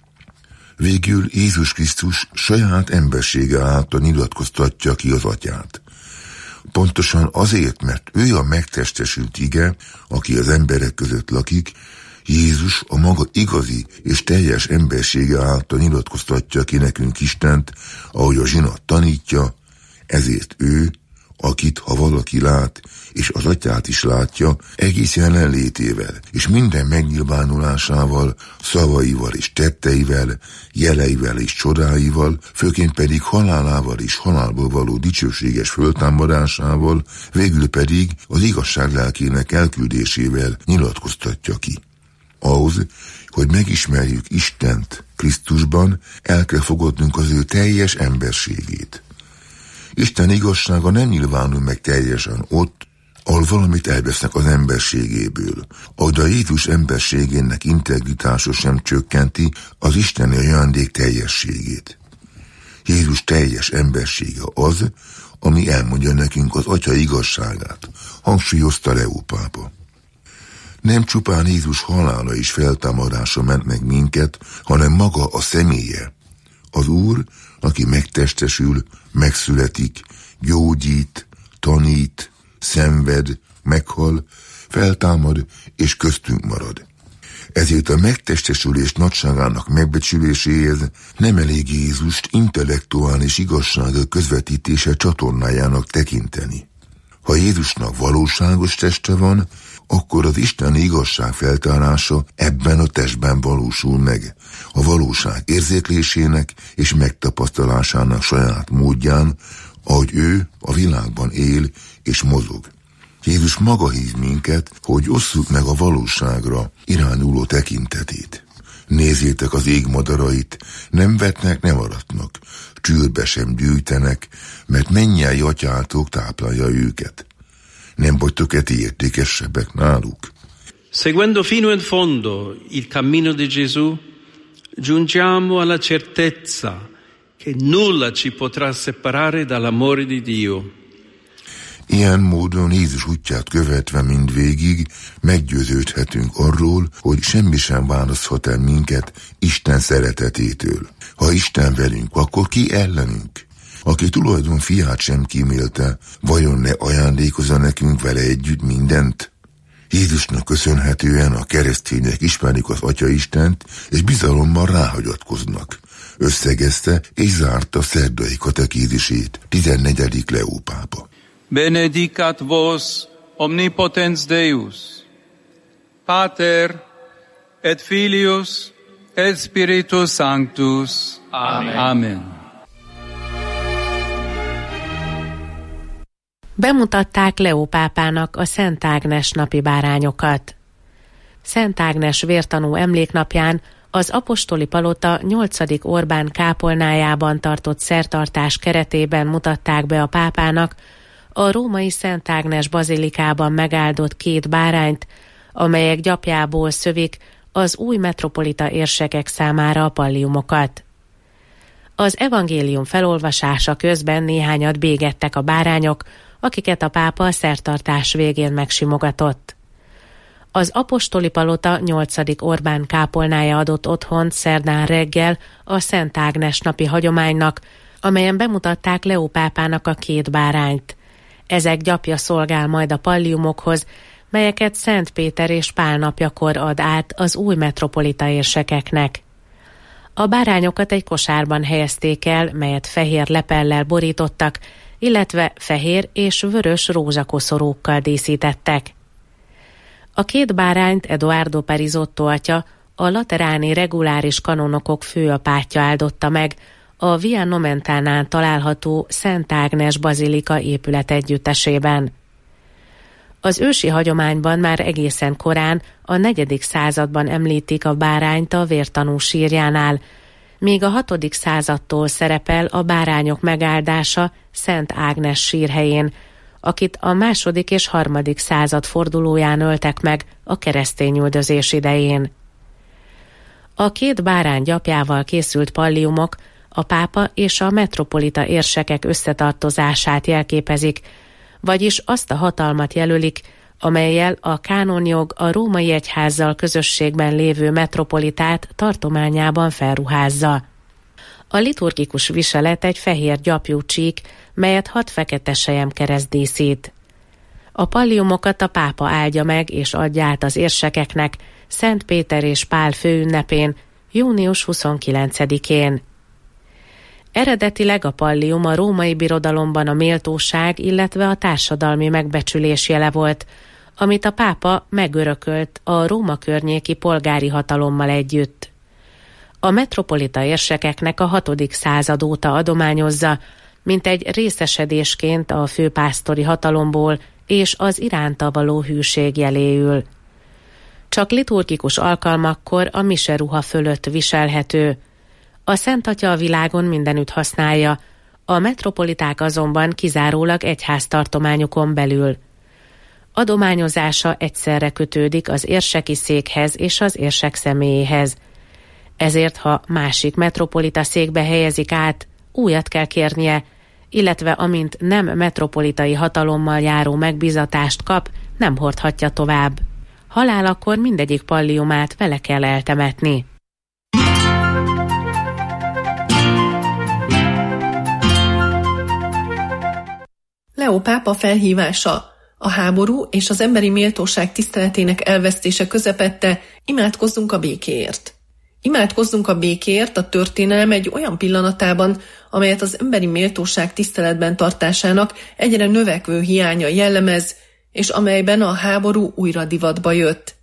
Végül Jézus Krisztus saját embersége által nyilatkoztatja ki az Atyát. Pontosan azért, mert ő a megtestesült ige, aki az emberek között lakik, Jézus a maga igazi és teljes embersége által nyilatkoztatja ki nekünk Istent, ahogy a zsinat tanítja, ezért ő, akit ha valaki lát, és az Atyát is látja, egész jelenlétével, és minden megnyilvánulásával, szavaival és tetteivel, jeleivel és csodáival, főként pedig halálával és halálból való dicsőséges föltámadásával, végül pedig az igazság lelkének elküldésével nyilatkoztatja ki. Ahhoz, hogy megismerjük Istent Krisztusban, el kell fogadnunk az ő teljes emberségét. Isten igazsága nem nyilvánul meg teljesen ott, ahol valamit elvesznek az emberségéből, ahogy a Jézus emberségének integritása sem csökkenti az isteni ajándék teljességét. Jézus teljes embersége az, ami elmondja nekünk az Atya igazságát, hangsúlyozta Leó pápa. Nem csupán Jézus halála és feltámadása ment meg minket, hanem maga a személye. Az Úr, aki megtestesül, megszületik, gyógyít, tanít, szenved, meghal, feltámad és köztünk marad. Ezért a megtestesülés nagyságának megbecsüléséhez nem elég Jézust intellektuális igazsága közvetítése csatornájának tekinteni. Ha Jézusnak valóságos teste van, akkor az Isten igazság feltárása ebben a testben valósul meg, a valóság érzéklésének és megtapasztalásának saját módján, ahogy ő a világban él és mozog. Jézus maga hív minket, hogy osszuk meg a valóságra irányuló tekintetét. Nézzétek az ég madarait, nem vetnek, nem aratnak, csőrbe sem gyűjtenek, mert mennyei atyátok táplálja őket. Nem vagytok-e ti értékesebbek náluk? Seguendo fino in fondo il cammino di Gesù, giungiamo alla certezza che nulla ci potrà separare dall'amore di Dio. Ilyen módon Jézus útját követve mindvégig meggyőződhetünk arról, hogy semmi sem választhat el minket Isten szeretetétől. Ha Isten velünk, akkor ki ellenünk? Aki tulajdon fiát sem kímélte, vajon ne ajándékozza nekünk vele együtt mindent? Jézusnak köszönhetően a keresztények ismerik az Atya Istent, és bizalommal ráhagyatkoznak. Összegezte és zárta szerdai katekézisét 14. Leó pápa. Benedicat vos omnipotens Deus, Pater et Filius et Spiritus Sanctus. Amen. Amen. Bemutatták Leó pápának a Szent Ágnes napi bárányokat. Szent Ágnes vértanú emléknapján az apostoli palota 8. Orbán kápolnájában tartott szertartás keretében mutatták be a pápának a római Szent Ágnes bazilikában megáldott 2 bárányt, amelyek gyapjából szövik az új metropolita érsekek számára a palliumokat. Az evangélium felolvasása közben néhányat bégettek a bárányok, akiket a pápa a szertartás végén megsimogatott. Az apostoli palota 8. Orbán kápolnája adott otthont szerdán reggel a Szent Ágnes napi hagyománynak, amelyen bemutatták Leó pápának a 2 bárányt. Ezek gyapja szolgál majd a palliumokhoz, melyeket Szent Péter és Pál napjakor ad át az új metropolita érsekeknek. A bárányokat egy kosárban helyezték el, melyet fehér lepellel borítottak, illetve fehér és vörös rózsakoszorúkkal díszítettek. A két bárányt Edoardo Perisotto atya, a lateráni reguláris kanonokok főapátja áldotta meg a Via Nomentánán található Szent Ágnes bazilika épület együttesében. Az ősi hagyományban már egészen korán, a 4. században említik a bárányt a vértanú sírjánál, míg a 6. századtól szerepel a bárányok megáldása Szent Ágnes sírhelyén, akit a 2. és 3. század fordulóján öltek meg a keresztényüldözés idején. A két bárány gyapjával készült palliumok a pápa és a metropolita érsekek összetartozását jelképezik, vagyis azt a hatalmat jelölik, amellyel a kánonjog a római egyházzal közösségben lévő metropolitát tartományában felruházza. A liturgikus viselet egy fehér gyapjú csík, melyet 6 fekete selyemkereszt díszít. A palliumokat a pápa áldja meg és adja át az érsekeknek Szent Péter és Pál főünnepén, június 29-én. Eredetileg a pallium a római birodalomban a méltóság, illetve a társadalmi megbecsülés jele volt, amit a pápa megörökölt a Róma környéki polgári hatalommal együtt. A metropolita érsekeknek a 6. század óta adományozza, mint egy részesedésként a főpásztori hatalomból és az iránta való hűség jeléül. Csak liturgikus alkalmakkor a miseruha fölött viselhető. A Szent Atya a világon mindenütt használja, a metropoliták azonban kizárólag egyháztartományukon belül. Adományozása egyszerre kötődik az érseki székhez és az érsek személyéhez. Ezért, ha másik metropolita székbe helyezik át, újat kell kérnie, illetve amint nem metropolitai hatalommal járó megbízatást kap, nem hordhatja tovább. Halálakor mindegyik palliumát vele kell eltemetni. Leó pápa felhívása: a háború és az emberi méltóság tiszteletének elvesztése közepette imádkozzunk a békéért. Imádkozzunk a békéért a történelem egy olyan pillanatában, amelyet az emberi méltóság tiszteletben tartásának egyre növekvő hiánya jellemez, és amelyben a háború újra divatba jött.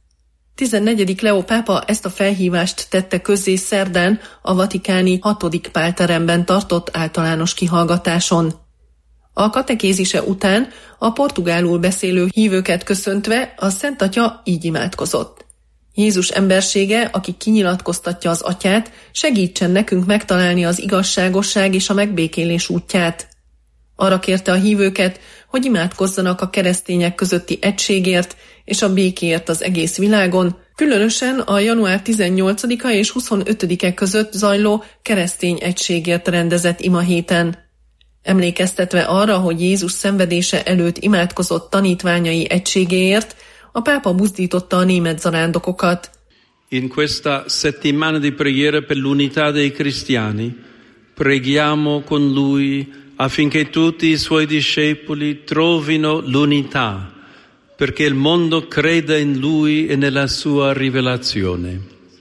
14. Leó pápa ezt a felhívást tette közzé szerdán a vatikáni 6. Pál teremben tartott általános kihallgatáson. A katekézise után a portugálul beszélő hívőket köszöntve a Szent Atya így imádkozott: Jézus embersége, aki kinyilatkoztatja az Atyát, segítsen nekünk megtalálni az igazságosság és a megbékélés útját. Arra kérte a hívőket, hogy imádkozzanak a keresztények közötti egységért és a békéért az egész világon, különösen a január 18-a és 25-e között zajló keresztény egységért rendezett imahéten. Emlékeztetve arra, hogy Jézus szenvedése előtt imádkozott tanítványai egységéért, a pápa buzdította a német zarándokokat. In questa settimana di preghiera per l'unità dei cristiani, preghiamo con lui affinché tutti i suoi discepoli trovino l'unità, perché il mondo creda in lui e nella sua rivelazione.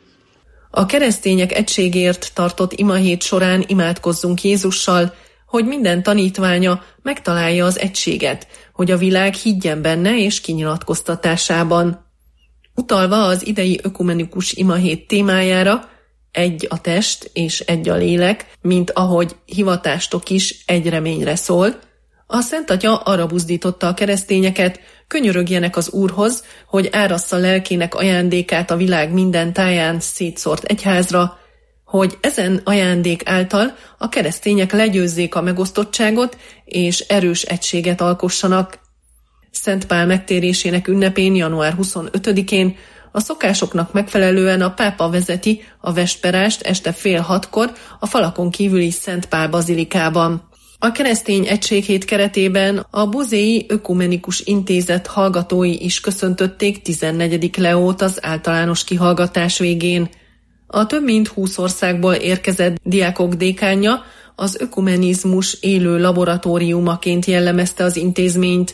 A keresztények egységért tartott imahét során imádkozzunk Jézussal, hogy minden tanítványa megtalálja az egységet, hogy a világ higgyen benne és kinyilatkoztatásában. Utalva az idei ökumenikus imahét témájára, egy a test és egy a lélek, mint ahogy hivatástok is egy reményre szól, a Szent Atya arra buzdította a keresztényeket, könyörögjenek az Úrhoz, hogy árassza lelkének ajándékát a világ minden táján szétszórt egyházra, hogy ezen ajándék által a keresztények legyőzzék a megosztottságot és erős egységet alkossanak. Szent Pál megtérésének ünnepén, január 25-én a szokásoknak megfelelően a pápa vezeti a vesperást este 5:30 a falakon kívüli Szent Pál bazilikában. A keresztény egységhét keretében a Bozéi Ökumenikus Intézet hallgatói is köszöntötték 14. Leót az általános kihallgatás végén. A több mint 20 országból érkezett diákok dékánja az ökumenizmus élő laboratóriumaként jellemezte az intézményt,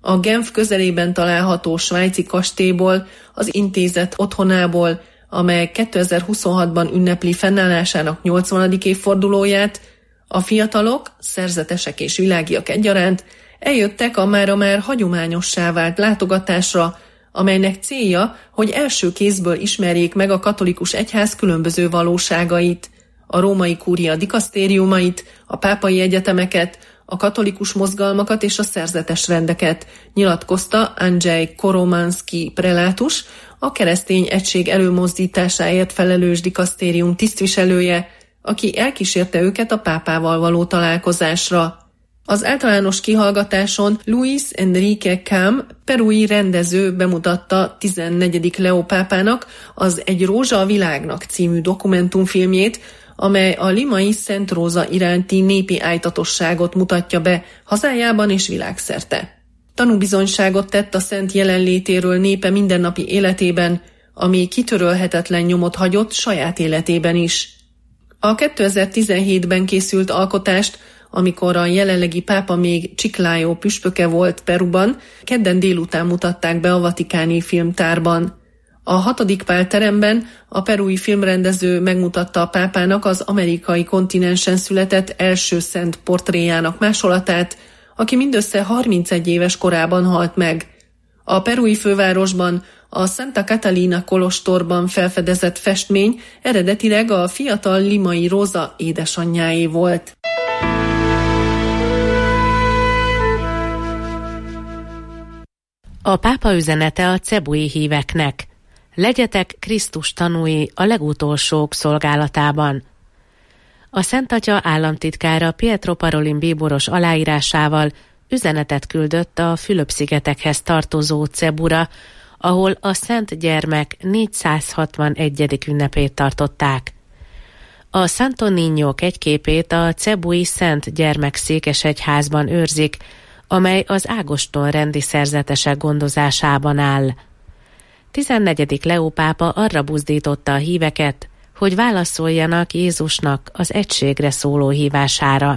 A Genf közelében található svájci kastélyból, az intézet otthonából, amely 2026-ban ünnepli fennállásának 80. évfordulóját, a fiatalok, szerzetesek és világiak egyaránt eljöttek a mára már hagyományossá vált látogatásra, amelynek célja, hogy első kézből ismerjék meg a katolikus egyház különböző valóságait, a római kúria dikasztériumait, a pápai egyetemeket, a katolikus mozgalmakat és a szerzetes rendeket, nyilatkozta Andrzej Koromanski prelátus, a keresztény egység előmozdításáért felelős dikasztérium tisztviselője, aki elkísérte őket a pápával való találkozásra. Az általános kihallgatáson Luis Enrique Cam, perui rendező bemutatta 14. Leó pápának az Egy rózsa a világnak című dokumentumfilmjét, amely a limai Szent Róza iránti népi ájtatosságot mutatja be hazájában és világszerte. Tanúbizonyságot tett a szent jelenlétéről népe mindennapi életében, ami kitörölhetetlen nyomot hagyott saját életében is. A 2017-ben készült alkotást, amikor a jelenlegi pápa még Chiclayo püspöke volt Peruban, kedden délután mutatták be a vatikáni filmtárban. A 6. Pál teremben a perui filmrendező megmutatta a pápának az amerikai kontinensen született első szent portréjának másolatát, aki mindössze 31 éves korában halt meg. A perui fővárosban, a Santa Catalina kolostorban felfedezett festmény eredetileg a fiatal limai Róza édesanyjáé volt. A pápa üzenete a cebui híveknek: legyetek Krisztus tanúi a legutolsók szolgálatában. A Szent Atya államtitkára Pietro Parolin bíboros aláírásával üzenetet küldött a Fülöp-szigetekhez tartozó Cebura, ahol a Szent Gyermek 461. ünnepét tartották. A Santo Niño egyképét a cebui Szent Gyermek székesegyházban őrzik, amely az Ágoston rendi szerzetesek gondozásában áll. 14. Leó pápa arra buzdította a híveket, hogy válaszoljanak Jézusnak az egységre szóló hívására.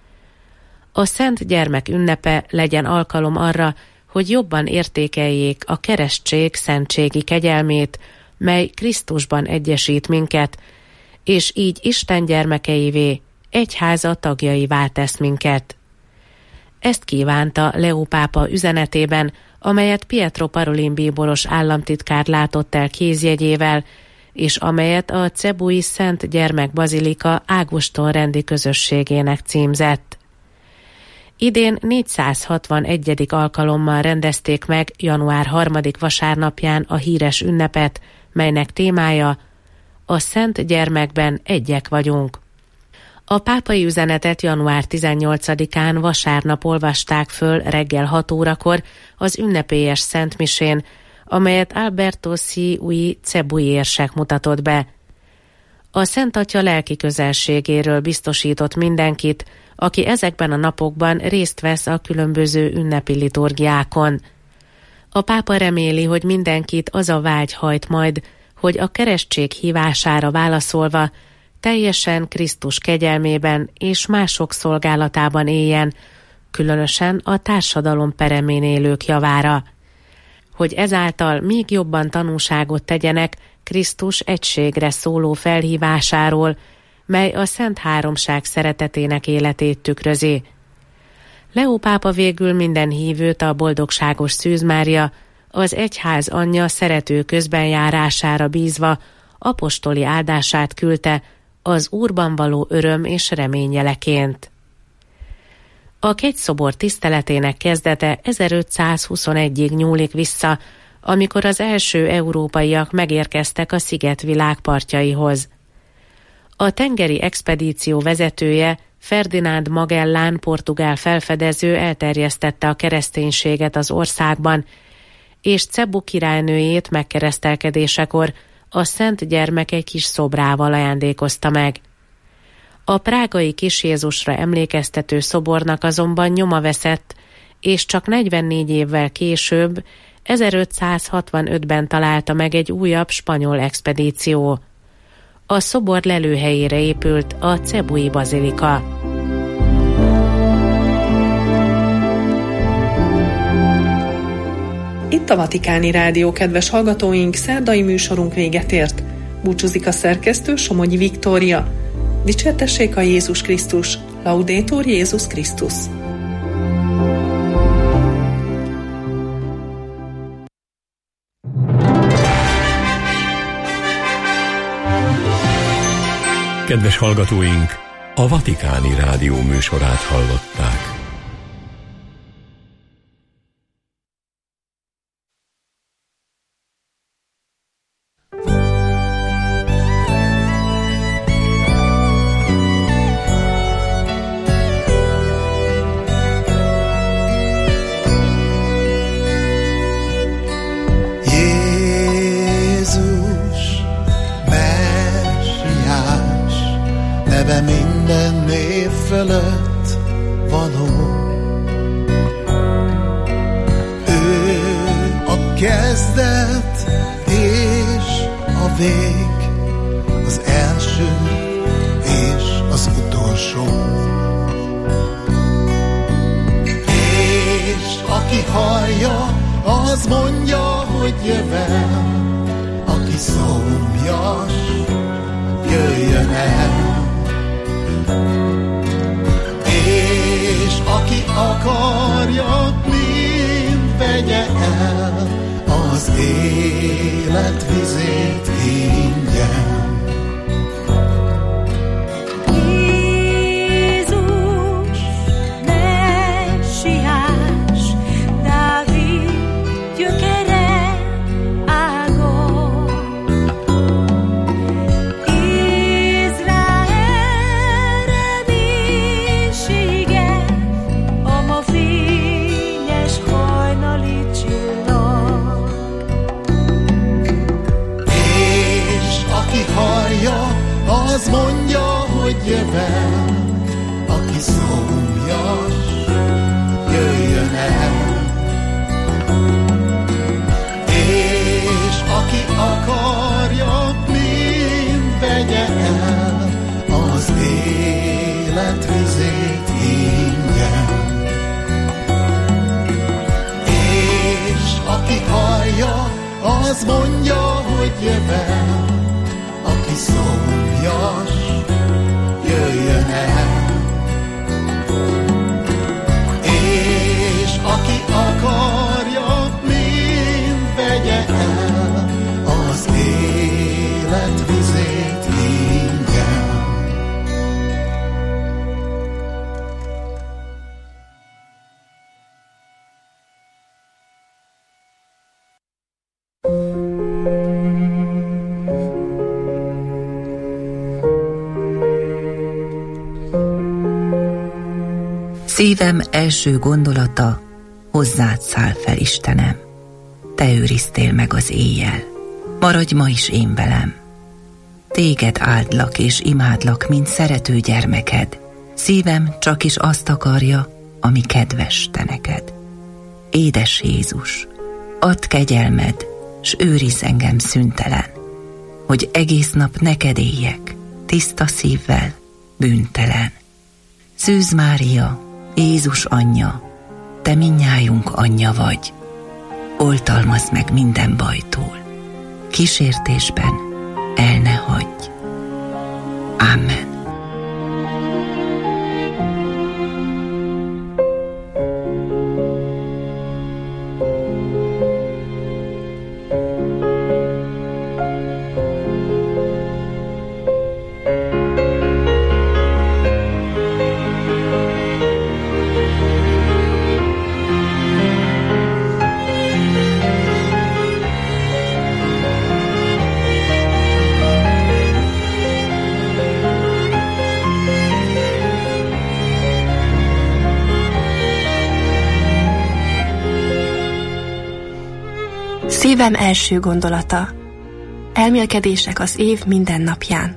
A Szent Gyermek ünnepe legyen alkalom arra, hogy jobban értékeljék a keresztség szentségi kegyelmét, mely Krisztusban egyesít minket, és így Isten gyermekeivé, egyháza tagjaivá tesz minket. Ezt kívánta Leó pápa üzenetében, amelyet Pietro Parolin bíboros államtitkár látott el kézjegyével, és amelyet a cebui Szent Gyermek Bazilika Ágoston rendi közösségének címzett. Idén 461. alkalommal rendezték meg január 3. vasárnapján a híres ünnepet, melynek témája a Szent Gyermekben egyek vagyunk. A pápai üzenetet január 18-án vasárnap olvasták föl reggel 6 órakor az ünnepélyes szentmisén, amelyet Alberto Siui cebui érsek mutatott be. A Szent Atya lelki közelségéről biztosított mindenkit, aki ezekben a napokban részt vesz a különböző ünnepi liturgiákon. A pápa reméli, hogy mindenkit az a vágy hajt majd, hogy a keresztség hívására válaszolva teljesen Krisztus kegyelmében és mások szolgálatában éljen, különösen a társadalom peremén élők javára. Hogy ezáltal még jobban tanúságot tegyenek Krisztus egységre szóló felhívásáról, mely a Szent Háromság szeretetének életét tükrözi. Leó pápa végül minden hívőt a boldogságos Szűz Mária, az egyház anyja szerető közbenjárására bízva apostoli áldását küldte az Úrban való öröm és remény jeleként. A kegyszobor tiszteletének kezdete 1521-ig nyúlik vissza, amikor az első európaiak megérkeztek a sziget világpartjaihoz. A tengeri expedíció vezetője, Ferdinand Magellán portugál felfedező elterjesztette a kereszténységet az országban, és Cebu királynőjét megkeresztelkedésekor a Szent Gyermek egy kis szobrával ajándékozta meg. A prágai Kis Jézusra emlékeztető szobornak azonban nyoma veszett, és csak 44 évvel később, 1565-ben találta meg egy újabb spanyol expedíció. A szobor lelőhelyére épült a cebui bazilika. Itt a Vatikáni Rádió, kedves hallgatóink, szerdai műsorunk véget ért. Búcsúzik a szerkesztő, Somogyi Viktória. Dicsértessék a Jézus Krisztus, Laudetur Jézus Krisztus. Kedves hallgatóink, a Vatikáni Rádió műsorát hallották. Minden név fölött való. Ő a kezdet és a vég, az első és az utolsó. És aki hallja, az mondja, hogy jövem, aki szomjas, jöjjön el. És aki akarja, mind vegye el az élet vizét ingyen. Jézus, messiás, Dávid gyökere, ágon. Az mondja, hogy jövem, aki szomjas, jöjjön el. És aki akarja, mind vegye el az élet vizét ingyen. És aki hallja, az mondja, hogy jövem, aki szomjas, jöjjön el. És aki akarja, mind vegye el az élet vizét ingyen. Szívem első gondolata, hozzád száll fel, Istenem. Te őriztél meg az éjjel, maradj ma is én velem. Téged áldlak és imádlak, mint szerető gyermeked. Szívem csak is azt akarja, ami kedves te neked. Édes Jézus, add kegyelmed, s őrizz engem szüntelen, hogy egész nap neked éljek, tiszta szívvel, bűntelen. Szűz Mária, Jézus anyja, te mindnyájunk anyja vagy, oltalmazd meg minden bajtól, kísértésben el ne hagyj. Amen. Szívem első gondolata. Elmélkedések az év minden napján.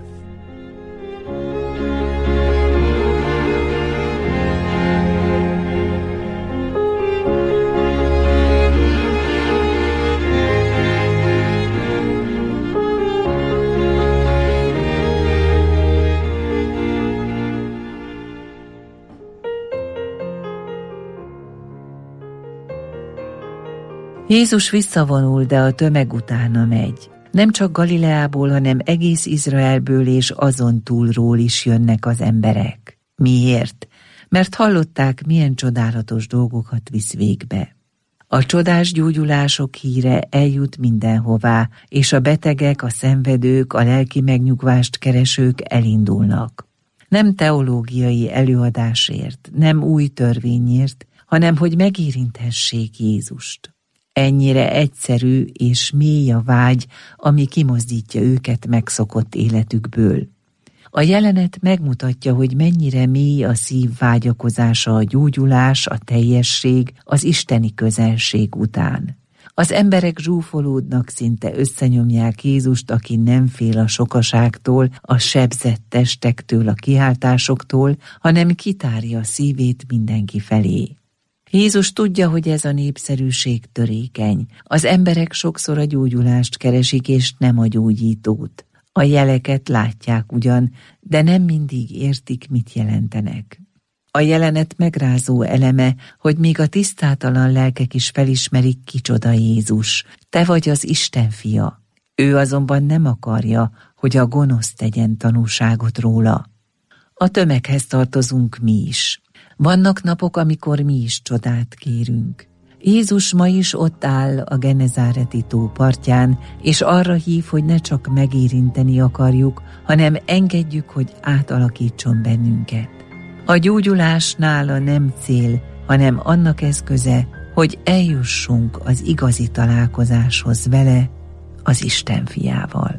Jézus visszavonul, de a tömeg utána megy. Nem csak Galileából, hanem egész Izraelből és azon túlról is jönnek az emberek. Miért? Mert hallották, milyen csodálatos dolgokat visz végbe. A csodás gyógyulások híre eljut mindenhová, és a betegek, a szenvedők, a lelki megnyugvást keresők elindulnak. Nem teológiai előadásért, nem új törvényért, hanem hogy megérinthessék Jézust. Ennyire egyszerű és mély a vágy, ami kimozdítja őket megszokott életükből. A jelenet megmutatja, hogy mennyire mély a szív vágyakozása a gyógyulás, a teljesség, az isteni közelség után. Az emberek zsúfolódnak, szinte összenyomják Jézust, aki nem fél a sokaságtól, a sebzett testektől, a kiáltásoktól, hanem kitárja szívét mindenki felé. Jézus tudja, hogy ez a népszerűség törékeny. Az emberek sokszor a gyógyulást keresik, és nem a gyógyítót. A jeleket látják ugyan, de nem mindig értik, mit jelentenek. A jelenet megrázó eleme, hogy még a tisztátalan lelkek is felismerik, kicsoda Jézus. Te vagy az Isten fia. Ő azonban nem akarja, hogy a gonosz tegyen tanúságot róla. A tömeghez tartozunk mi is. Vannak napok, amikor mi is csodát kérünk. Jézus ma is ott áll a Genezáreti tó partján, és arra hív, hogy ne csak megérinteni akarjuk, hanem engedjük, hogy átalakítson bennünket. A gyógyulás nála nem cél, hanem annak eszköze, hogy eljussunk az igazi találkozáshoz vele, az Isten fiával.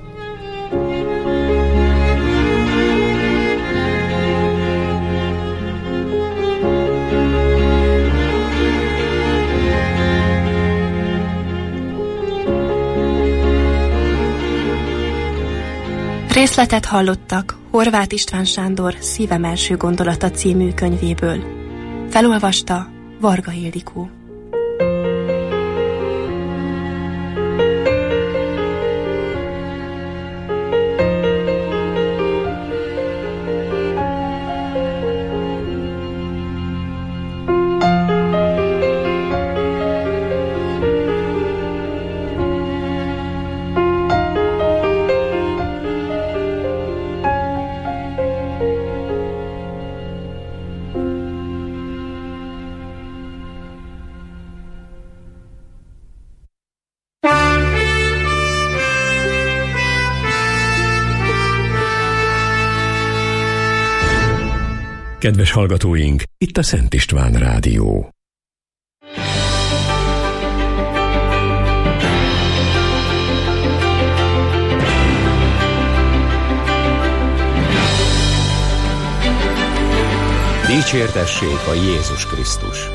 Részletet hallottak Horváth István Sándor Szívem első gondolata című könyvéből. Felolvasta Varga Ildikó. Kedves hallgatóink, itt a Szent István Rádió. Dicsértessék a Jézus Krisztus!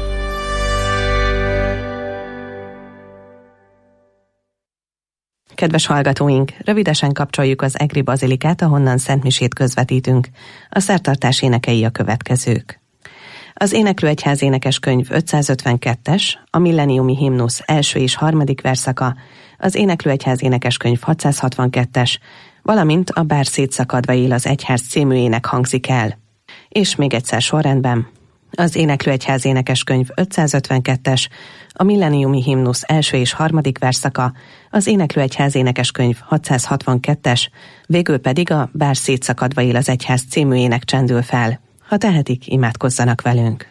Kedves hallgatóink, rövidesen kapcsoljuk az Egri Bazilikát, ahonnan szentmisét közvetítünk. A szertartás énekei a következők. Az Éneklő Egyház énekeskönyv 552-es, a Milleniumi himnusz első és harmadik verszaka, az Éneklő Egyház énekeskönyv 662-es, valamint a Bár szétszakadva él az egyház című ének hangzik el. És még egyszer sorrendben. Az Éneklő Egyház énekeskönyv 552-es, a Milleniumi himnusz első és harmadik verszaka, az Éneklő Egyház énekeskönyv 662-es, végül pedig a Bár szétszakadva él az egyház című ének csendül fel. Ha tehetik, imádkozzanak velünk.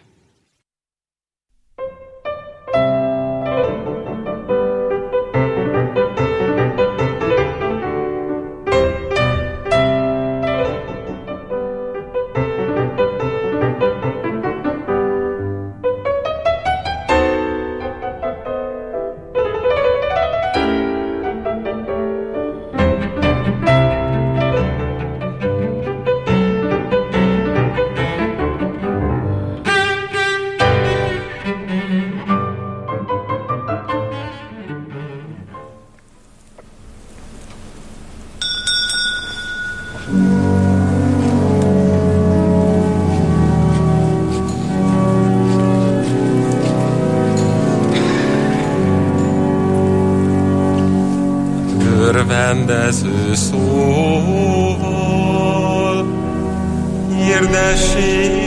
Örvendező szóval hirdessék